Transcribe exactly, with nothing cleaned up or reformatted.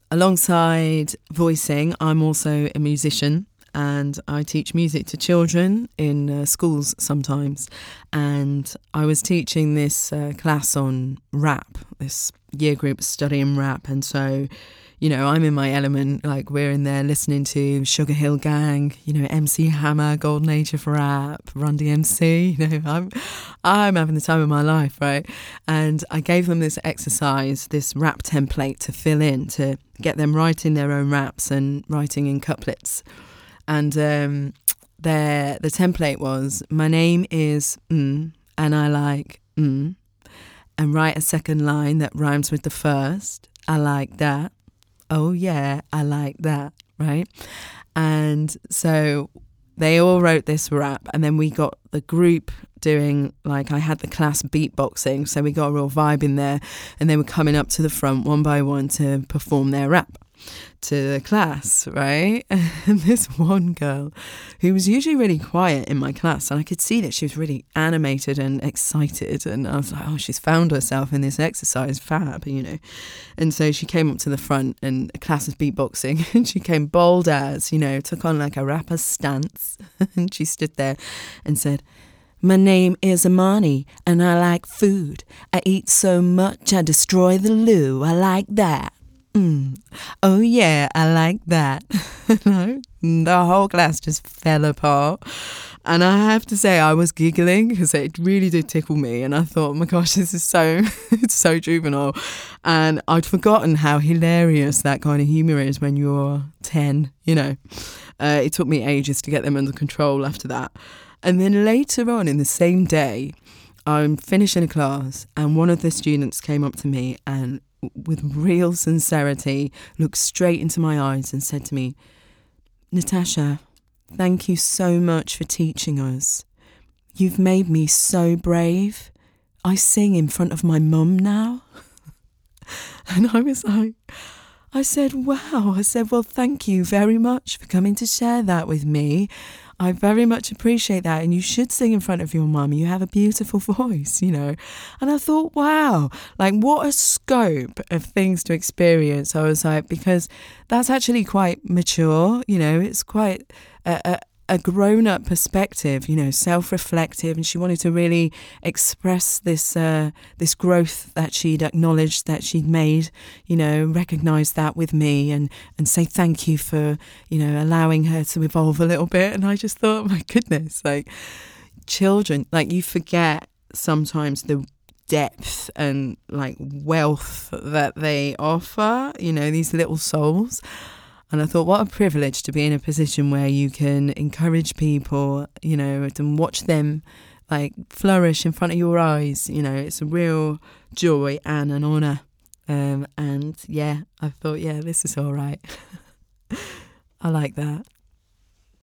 alongside voicing, I'm also a musician. And I teach music to children in uh, schools sometimes. And I was teaching this uh, class on rap, this year group studying rap. And so, you know, I'm in my element, like we're in there listening to Sugar Hill Gang, you know, M C Hammer, Golden Age of Rap, Run D M C, you know, I'm, I'm having the time of my life, right? And I gave them this exercise, this rap template to fill in, to get them writing their own raps and writing in couplets. And um, their, the template was, my name is mm, and I like mm, and write a second line that rhymes with the first. I like that. Oh, yeah, I like that, right? And so they all wrote this rap, and then we got the group doing, like, I had the class beatboxing, so we got a real vibe in there, and they were coming up to the front one by one to perform their rap to the class, right? And this one girl who was usually really quiet in my class, and I could see that she was really animated and excited, and I was like, oh, she's found herself in this exercise, fab, you know. And so she came up to the front, and the class was beatboxing, and she came bold as, you know, took on like a rapper stance, and she stood there and said, my name is Amani, and I like food. I eat so much I destroy the loo. I like that. Mm. Oh yeah, I like that. No, the whole class just fell apart, and I have to say I was giggling because it really did tickle me, and I thought, oh my gosh, this is so it's so juvenile, and I'd forgotten how hilarious that kind of humour is when you're ten, you know. Uh, it took me ages to get them under control after that. And then later on in the same day, I'm finishing a class, and one of the students came up to me and with real sincerity looked straight into my eyes and said to me, Natasha, thank you so much for teaching us. You've made me so brave. I sing in front of my mum now. And I was like, I said, wow. I said, well, thank you very much for coming to share that with me. I very much appreciate that, and you should sing in front of your mum. You have a beautiful voice, you know. And I thought, wow, like what a scope of things to experience. I was like, because that's actually quite mature, you know, it's quite a, a, a grown-up perspective, you know, self-reflective, and she wanted to really express this uh, this growth that she'd acknowledged that she'd made, you know, recognise that with me, and, and say thank you for, you know, allowing her to evolve a little bit. And I just thought, my goodness, like children, like you forget sometimes the depth and like wealth that they offer, you know, these little souls. And I thought, what a privilege to be in a position where you can encourage people, you know, and watch them like flourish in front of your eyes. You know, it's a real joy and an honour. Um, and yeah, I thought, yeah, this is all right. I like that.